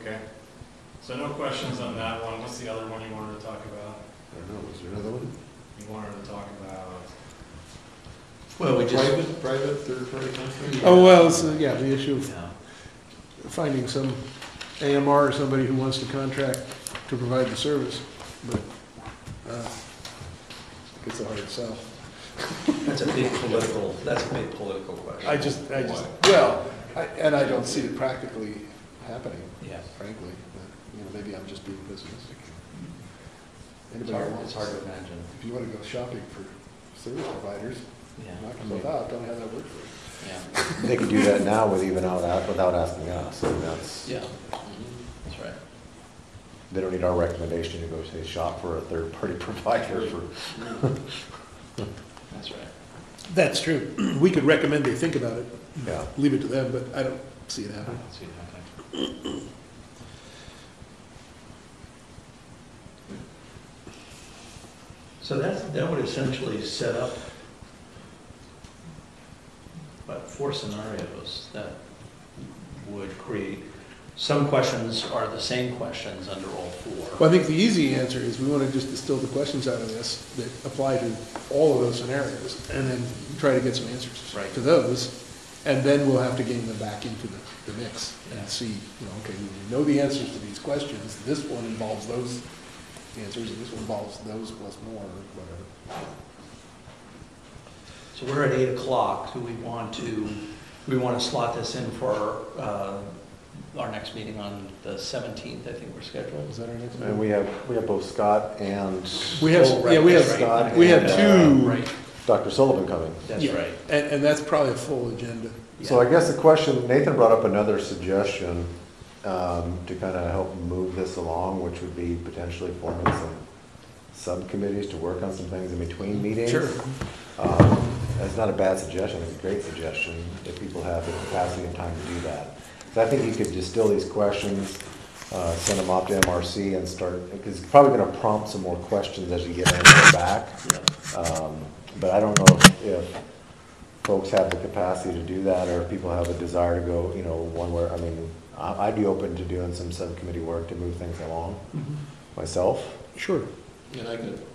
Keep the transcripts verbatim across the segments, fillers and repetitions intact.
Okay. So no questions on that one. What's the other one you wanted to talk about? I don't know, was there another one? You wanted to talk about... Well, we just... Private, private, third-party contract? Oh, well, it's, uh, yeah, the issue of Yeah. finding some A M R or somebody who wants to contract to provide the service, but uh, it's a hard sell. That's a big political, that's a big political question. I just, I just, well, I- and I don't see it practically happening, Yeah. frankly, but, you know, maybe I'm just being pessimistic. It's Anybody hard, wants- it's hard to imagine. If you want to go shopping for service providers, Yeah. knock yourself out, tell me how that works for you. Yeah. They could do that now with even out, without asking us, and that's, Yeah. That's right. they don't need our recommendation to go say shop for a third-party provider for. That's right. That's true. We could recommend they think about it, Yeah. leave it to them, but I don't see it I happening. don't see it happening. So that's, that would essentially set up what, four scenarios that would create, some questions are the same questions under all four. Well, I think the easy answer is we want to just distill the questions out of this that apply to all of those scenarios and then try to get some answers Right. to those. And then we'll have to gain them back into the, the mix Yeah. and see, you know, okay, we know the answers to these questions. This one involves those answers and this one involves those plus more or whatever. So we're at eight o'clock. Do we want to, we want to slot this in for uh, our next meeting on the seventeenth, I think we're scheduled. Is that our next And one? we have, we have both Scott and We have, Oh, right, yeah, we have, that's right. we have And, two. Right, Doctor Sullivan coming. that's Yeah. right. And, and that's probably a full agenda. So I guess the question, Nathan brought up another suggestion um, to kind of help move this along, which would be potentially forming some subcommittees to work on some things in between meetings. Sure. Um, That's not a bad suggestion, it's a great suggestion, if people have the capacity and time to do that. So I think you could distill these questions, uh, send them off to M R C and start, because it's probably gonna prompt some more questions as you get answers back. Yeah. Um, But I don't know if, if folks have the capacity to do that, or if people have a desire to go, you know, one where, I mean, I- I'd be open to doing some subcommittee work to move things along myself. Sure. And I could,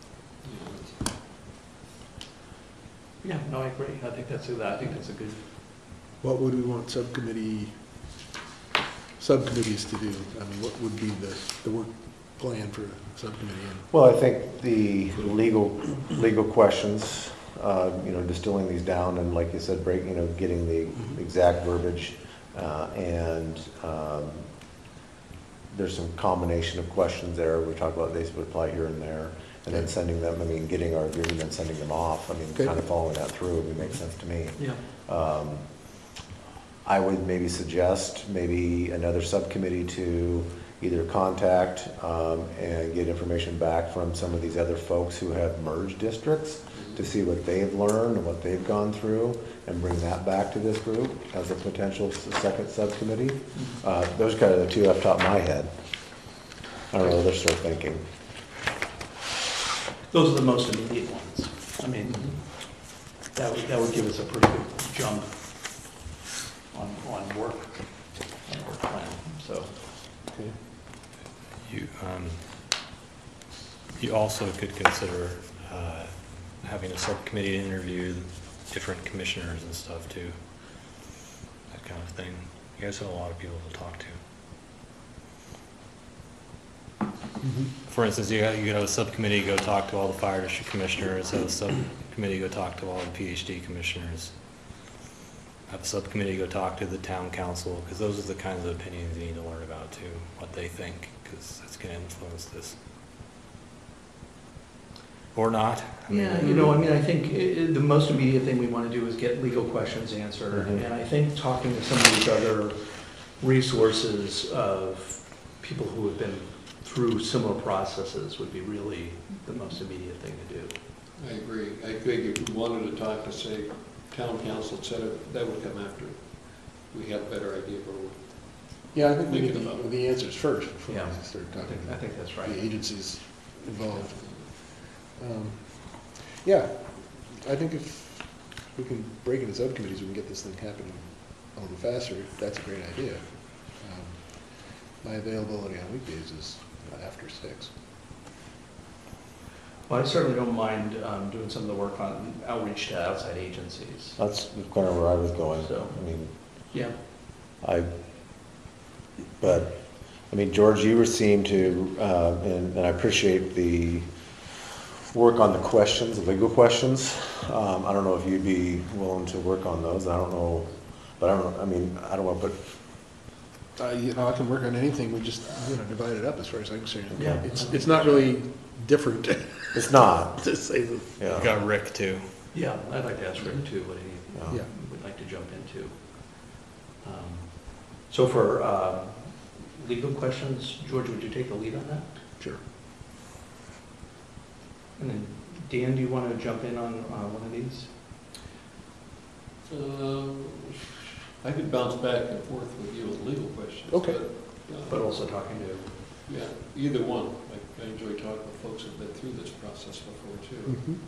Yeah, no, I agree. I think that's, a- I think that's a good, What would we want subcommittee, subcommittees to do? I mean, what would be the, the work plan for a subcommittee? And Well, I think the legal, legal questions, uh, you know, distilling these down and like you said, break, you know, getting the exact verbiage, uh, and, um, there's some combination of questions there. We talked about these would apply here and there, and then sending them, I mean, getting our agreement and sending them off. I mean, Okay. kind of following that through would make sense to me. yeah. Um, I would maybe suggest maybe another subcommittee to either contact um, and get information back from some of these other folks who have merged districts to see what they've learned and what they've gone through, and bring that back to this group as a potential s- second subcommittee. Uh, Those are kind of the two off the top of my head. I don't know, they're still thinking. Those are the most immediate ones. I mean, that would, that would give us a pretty good jump on, on work, on work plan, so. okay. You, um, you also could consider, uh, having a subcommittee to interview different commissioners and stuff too. That kind of thing. You guys have a lot of people to talk to. For instance, you got, you got a subcommittee go talk to all the fire district commissioners, have a subcommittee go talk to all the P H D commissioners. Have a subcommittee go talk to the town council, because those are the kinds of opinions you need to learn about too, what they think, because that's going to influence this. Or not. I mean, Yeah, you know, I mean, I think i- i- the most immediate thing we want to do is get legal questions answered. Mhm. And I think talking to some of these other resources of people who have been through similar processes would be really the most immediate thing to do. I agree. I think if we wanted to talk to, say, town council, et cetera, that would come after we have a better idea of where we're. Yeah, I think we need Thinking the, about it. the answers first before Yeah. we start I talking think, I about think that's the right. agencies involved. Um, Yeah, I think if we can break into subcommittees, we can get this thing happening a little faster. That's a great idea. Um, my availability on weekdays is after six. Well, I certainly don't mind um, doing some of the work on outreach to outside agencies. That's kind of where I was going. So- I mean, Yeah. I, but, I mean, George, you seem to, uh, and, and I appreciate the work on the questions, the legal questions. Um, I don't know if you'd be willing to work on those. I don't know, but I don't know, I mean, I don't want to put, Uh, you know, I can work on anything, we just, you know, divide it up as far as I'm concerned. Yeah. It's, it's not really different, it's not, to say the, You yeah. got Rick too. Yeah, I'd like to ask Rick too, what he Yeah. yeah. would like to jump into. Um, So for uh, legal questions, George, would you take the lead on that? Sure. And then Dan, do you want to jump in on uh, one of these? Um, I could bounce back and forth with you with legal questions. Okay. but, uh, But also talking to, Yeah, either one. I I enjoy talking with folks who've been through this process before, too. Mhm.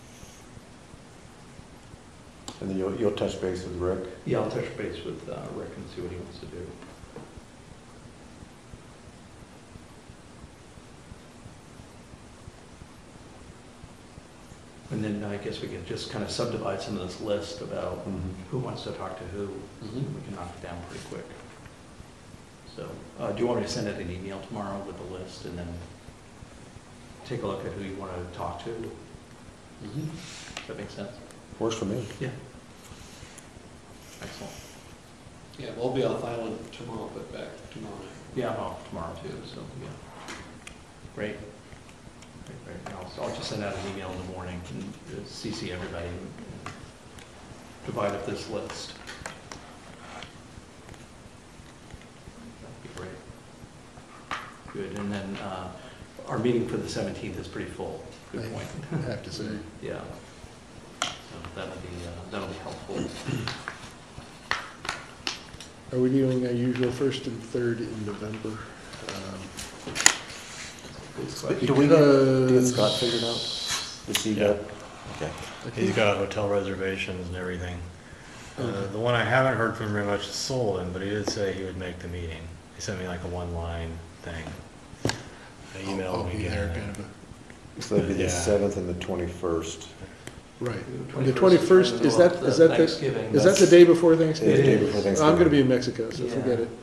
And then you'll, you'll touch base with Rick. yeah, I'll touch base with uh, Rick and see what he wants to do. And then I guess we could just kind of subdivide some of this list about who wants to talk to who. Mhm. We can knock it down pretty quick. So, uh, do you want me to send out an email tomorrow with the list and then take a look at who you want to talk to? Mhm. Does that make sense? Works for me. Yeah. Excellent. Yeah, we'll be off island tomorrow, but back tomorrow night. Yeah, I'm off tomorrow too, so, yeah. Great. Great, great. And I'll, I'll just send out an email in the morning and uh, C C everybody and divide up this list. That'd be great. Good, and then, uh, our meeting for the seventeenth is pretty full. Good I- point. I have to say. Yeah. So that'll be, uh, that'll be helpful. Are we doing our usual first and third in November? Um, Good question. Do we get, get Because- Scott figured out? Is he Yeah. got? Okay. I He's think- got hotel reservations and everything. Uh, Okay. the one I haven't heard from very much is Sullivan, but he did say he would make the meeting. He sent me like a one-line thing. I I'll- emailed I'll him be there, again. kind of a- So that'd be the Yeah. seventh and the twenty-first. Right. The twenty-first, is that, is that the, Thanksgiving. is that the day before It's the Thanksgiving? day It before is. Thanksgiving. I'm gonna be in Mexico, so Yeah. forget it.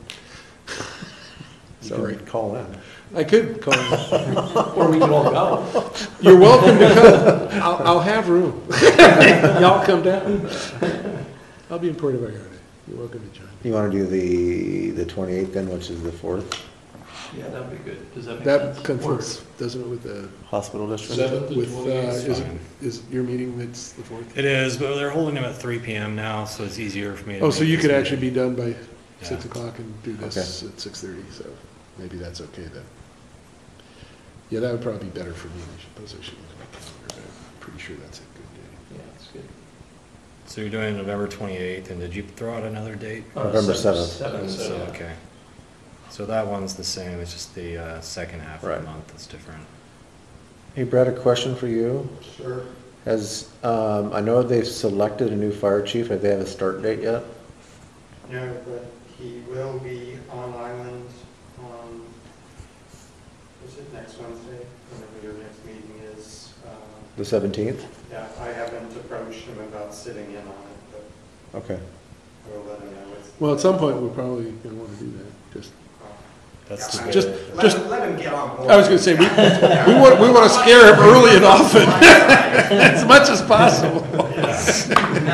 You Sorry. can call in. I could call you. Or we can all go. You're welcome to come. I'll, I'll have room. Y'all come down. I'll be in Puerto Vallarta. You're welcome to join. You want to do the, the twenty-eighth then, which is the fourth Yeah, that'd be good. Does that make That sense? conflicts, doesn't it, with the, hospital district? Seventh and with, uh, twenty-eighth. is, it- fine. is your meeting that's the fourth? It is, but they're holding them at three P M now, so it's easier for me to. Oh, so make you this could meeting. actually be done by Yeah. six o'clock and do this at six thirty, so maybe that's okay then. Yeah, that would probably be better for me. I suppose I should look at my calendar, but I'm pretty sure that's a good day. Yeah, that's good. So you're doing November twenty-eighth, and did you throw out another date? Uh, November seven- seventh. Seven, So, so, okay. So that one's the same, it's just the uh, second half of the Right. month that's different. Hey Brad, a question for you. Sure. Has, um, I know they've selected a new fire chief. Have they have a start date yet? No, but he will be on island on, is it next Wednesday, whenever your next meeting is? Um, The seventeenth? Yeah, I haven't approached him about sitting in on it, but Okay. I will let him know. It's- Well, at some point, we're probably gonna wanna do that, just, That's Yeah, the I Just- mean, bid. let just- him- Let him get on board. I was gonna say, we, we want, we wanna scare him early and often, as much as possible. No, no, no, let's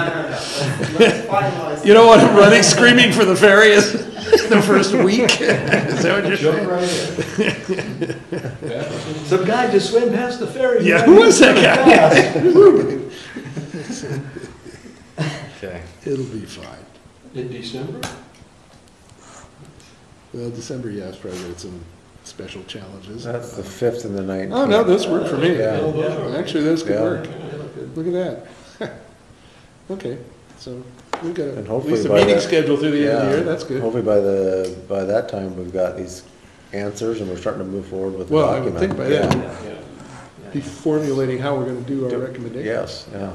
let's finalize. You don't want him running screaming for the ferry as- the first week? Is that what you're Jump saying? right in. Yeah. some guy just swam past the ferry. Yeah, who was that guy? Okay. It'll be fine. In December? Well, December, yeah, it's probably got some special challenges. That's the fifth and the nineteenth. Oh, no, those work for me. Yeah. Yeah. Actually, those could Yeah. work. Look at that. Okay, so we've got And at hopefully least a by meeting that- scheduled through the end of the Yeah. year, that's good. Hopefully by the, by that time, we've got these answers and we're starting to move forward with the Well, I would document. think by Yeah. then, Yeah. be formulating how we're gonna do our Do- recommendations. Yes, yeah.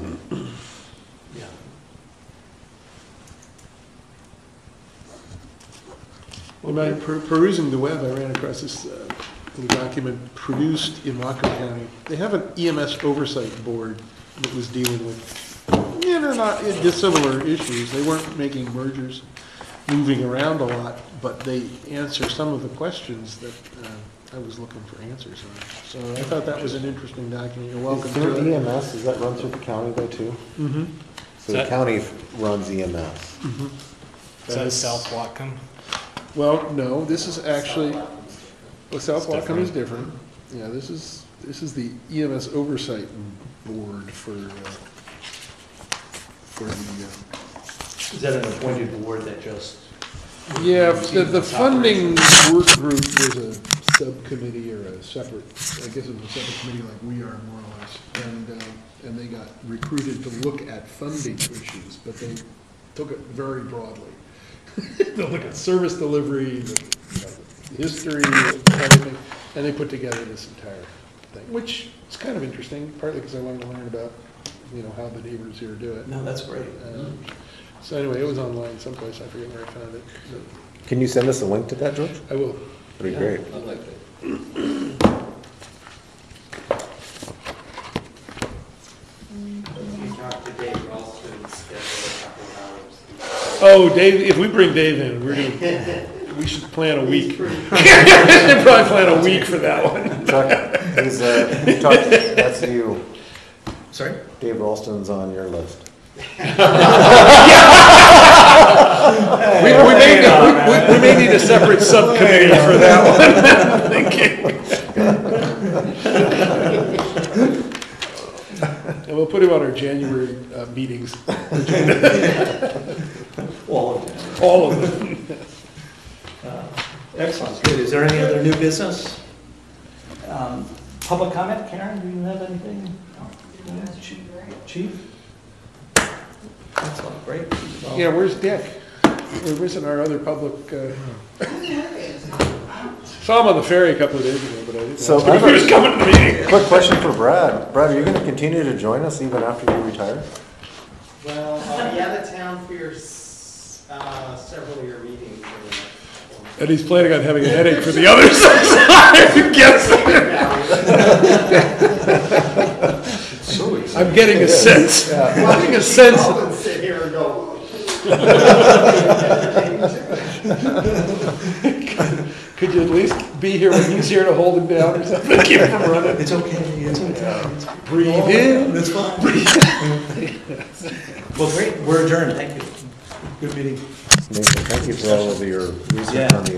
Yeah. When I per- perusing the web, I ran across this uh, little document produced in Whatcom County. They have an E M S oversight board that was dealing with, you know, not dissimilar issues. They weren't making mergers, moving around a lot, but they answer some of the questions that uh, I was looking for answers on. So I thought that was an interesting document. You're welcome Is there to E it. M S, does that run through the county though too? Mm-hmm. So the That- county runs E M S. Mm-hmm. Is that South Watcom? Well, no, this is actually, well, South It's Whatcom is different. Yeah, this is, this is the E M S oversight board for, uh, for the, Is that an appointed board that just? uh, yeah, the, the funding work group was a subcommittee or a separate, I guess it was a separate committee like we are more or less. And, uh, and they got recruited to look at funding issues, but they took it very broadly. They'll look at service delivery, the, you know, the history, everything, and they put together this entire thing, which is kind of interesting, partly because I wanted to learn about, you know, how the neighbors here do it. No, that's great. Um, So anyway, it was online someplace, I forget where I found it. but Can you send us a link to that, George? I will. That'd be Yeah. great. I like that. You talked to Dave Ralston, schedule a couple of hours. Oh, Dave, if we bring Dave in, we're gonna, we should plan a week. We should probably plan a week for that one. Chuck, he's, uh, you talked, that's you. Sorry? Dave Ralston's on your list. We, we may, we, we may need a separate subcommittee for that one. And we'll put him on our January uh, meetings, All of them. all of them. Uh, Excellent, good. Is there any other new business? Um, Public comment, Karen, do you have anything? Chief? Excellent, great. Well, Yeah, where's Dick? We're missing our other public, uh, saw him on the ferry a couple of days ago, but I didn't. So ask him if he was coming to the meeting. Quick question for Brad. Brad, are you gonna continue to join us even after you retire? Well, I'll be out of town for your, s- uh, several of your meetings for the next one. And he's planning on having a headache for the others. I'm guessing. So easy. I'm getting a sense, I'm getting a sense. I'll sit here and go. Could you at least be here when he's here to hold him down or something, keep him from running? It's okay, it's okay. Breathe in. That's fine. Well, great, we're adjourned, thank you. Good meeting. Nathan, thank you for all of your research Yeah. on the